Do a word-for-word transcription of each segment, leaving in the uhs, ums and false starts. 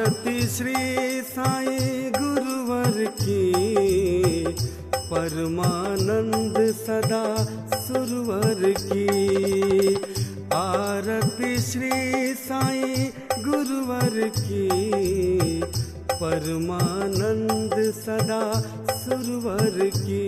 आरती श्री साईं गुरुवर की, परमानंद सदा सुरवर की। आरती श्री साईं गुरुवर की, परमानंद सदा सुरवर की।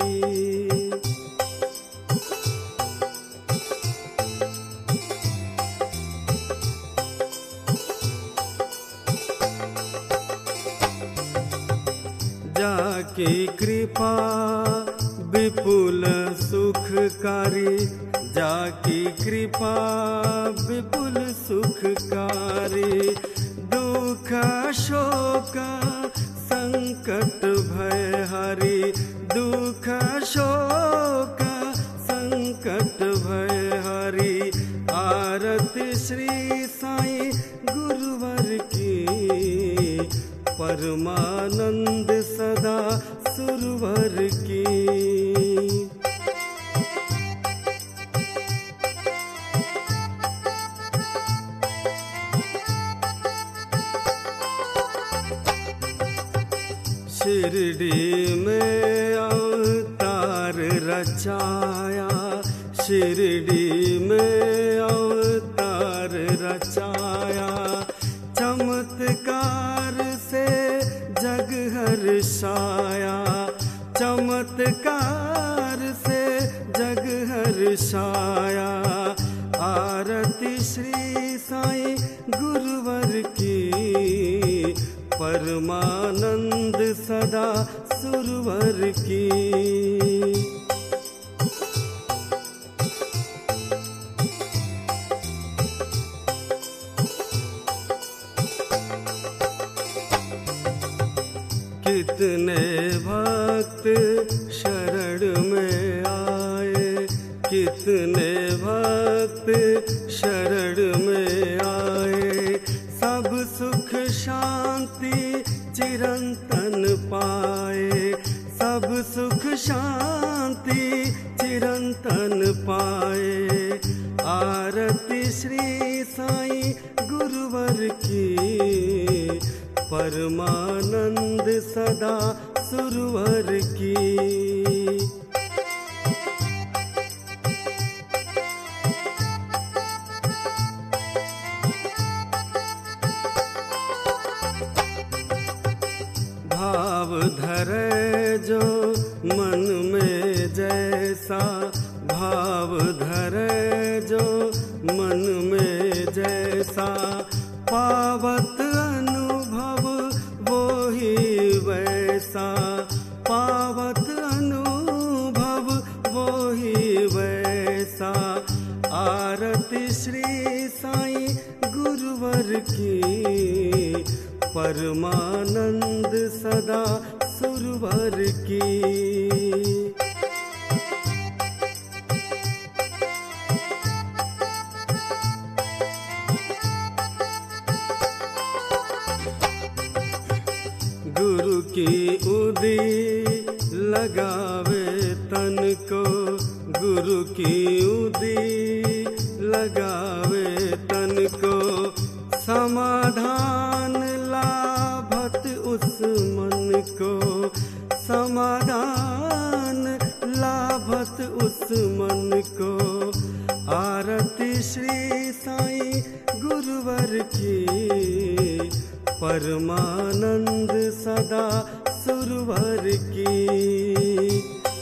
जाकी कृपा विपुल सुखकारी, जाकी कृपा विपुल सुखकारी। दुख शोक संकट भय हरि, दुख शोक संकट भय हरि। आरती श्री साईं गुरुवर की, परमानंद सदा सुरवर की। शिरडी में अवतार रचाया, शिरडी में अवतार रचाया। चमत्कार से जग हर्षाया, चमत्कार से जग हर्षाया। आरती श्री साईं गुरुवर की, परमानंद सदा सुरवर की। कितने भक्त शरण में आए, कितने भक्त शरण में आए। सब सुख शांति चिरंतन पाए, सब सुख शांति चिरंतन पाए। आरती श्री साईं गुरुवर की, परमानंद सदा सुरवर की। भाव धरे जो मन में जैसा, भाव धरे जो मन में जैसा। पावत अनुभव वो ही वैसा, पावत अनुभव वो ही वैसा। आरती श्री साईं गुरुवर की, परमानंद सदा सुरवर की। गुरु की उदी लगावे तन को, गुरु की उदी लगावे तन को। समाधान लाभत उस मन को, समाधान लाभत उस मन को। आरती श्री साईं गुरुवर की, परमानंद सदा सुरवर की।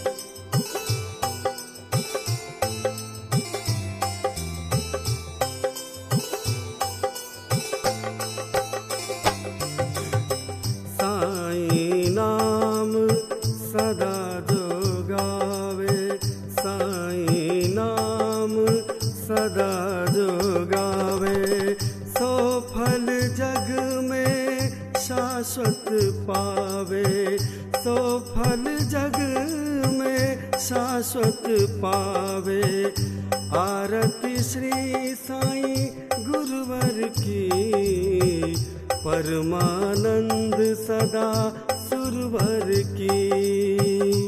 साईं नाम सदा जो गावे, साईं नाम सदा जो गावे। सो फल जग में शाश्वत पावे, सो फल जग में शाश्वत पावे। आरती श्री साईं गुरुवर की, परमानंद सदा सुरवर की।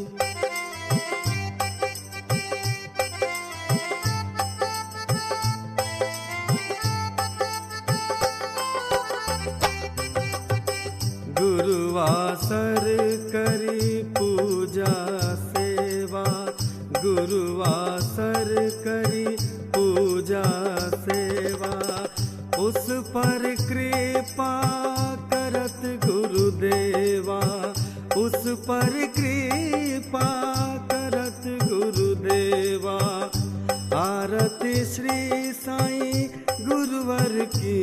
गुरुदेवा, उस पर कृपा करत गुरुदेवा। आरती श्री साईं गुरुवर की,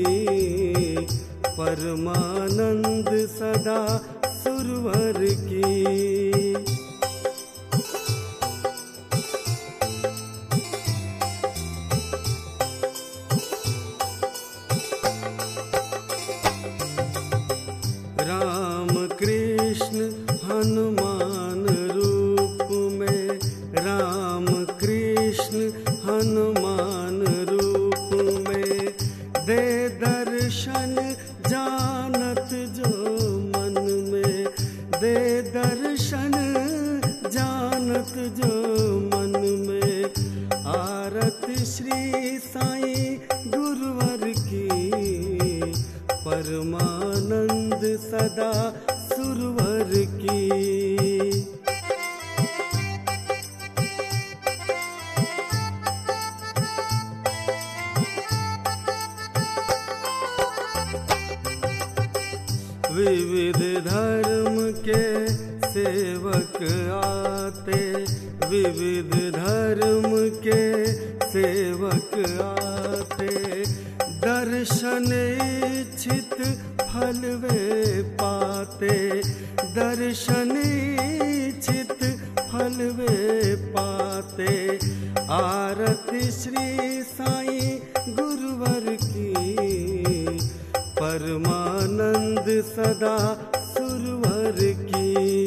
परमानंद सदा सुरवर की। राम कृष्ण हनुमान रूप में, राम कृष्ण हनुमान रूप में, दे दर्शन जानत जो मन में, दे दर्शन जानत जो मन में। आरती श्री साईं गुरुवर की, परमानंद सदा सुरवर की। विविध धर्म के सेवक आते, विविध धर्म के सेवक आते, दर्शन इच्छित फल वे पाते, दर्शन इच्छित फल वे पाते। आरती श्री साईं गुरुवर की, परमानंद सदा सुरवर की।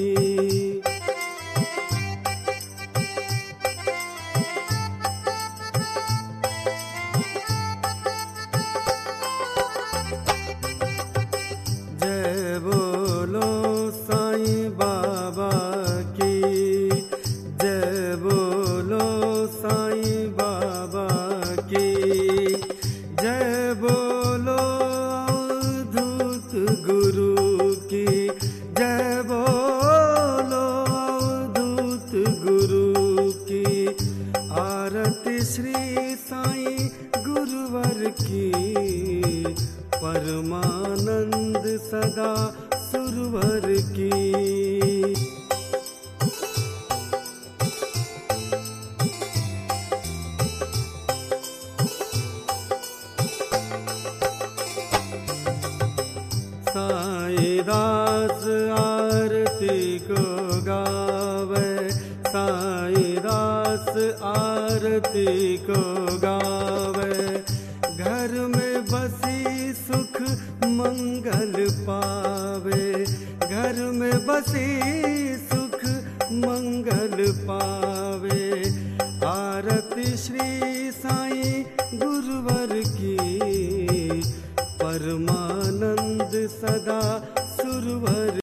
जय बोलो साईं बाबा की, जय बोलो साईं बाबा की, जय बोलो अवधूत गुरु की, जय बोलो अवधूत गुरु की। आरती श्री साईं गुरुवर की, परमानंद सदा सुरवर की। साईं दास आरती को गावे, साईं दास आरती को गावे। घर में बसी सुख मंगल पावे, घर में बसी सुख मंगल पावे। आरती श्री